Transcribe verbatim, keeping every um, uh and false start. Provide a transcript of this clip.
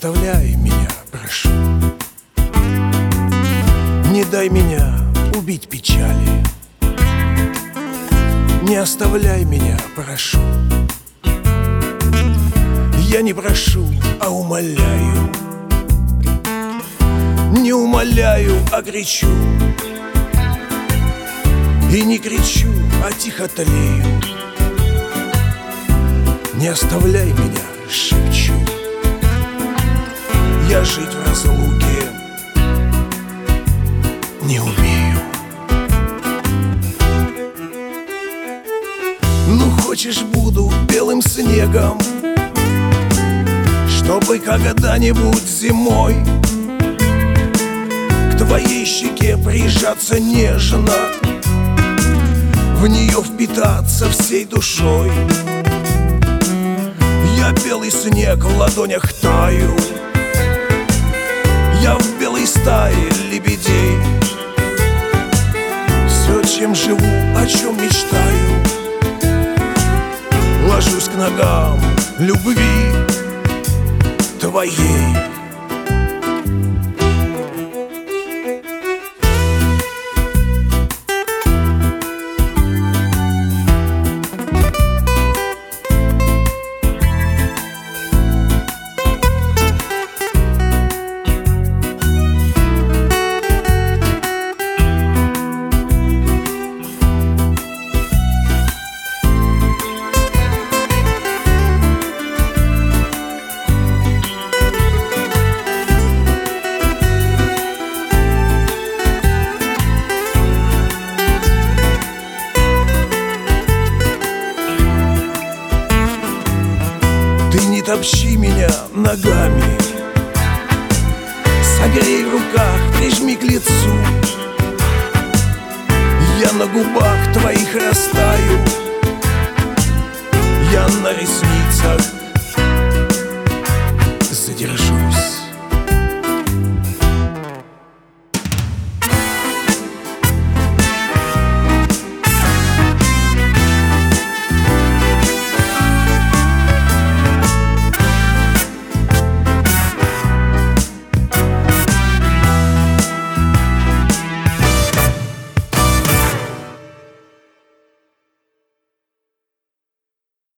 оставляй меня, прошу. Не дай меня убить печали. Не оставляй меня, прошу. Я не прошу, а умоляю. Не умоляю, а кричу. И не кричу, а тихо тлею. Не оставляй меня, шепчу. Я жить в разлуке не умею. Ну, хочешь, буду белым снегом, чтобы когда-нибудь зимой к твоей щеке прижаться нежно, в нее впитаться всей душой. Я белый снег в ладонях таю. Я в белой стае лебедей. Все, чем живу, о чем мечтаю, ложусь к ногам любви твоей. Ты не топчи меня ногами, согрей в руках, прижми к лицу. Я на губах твоих растаю, я на ресницах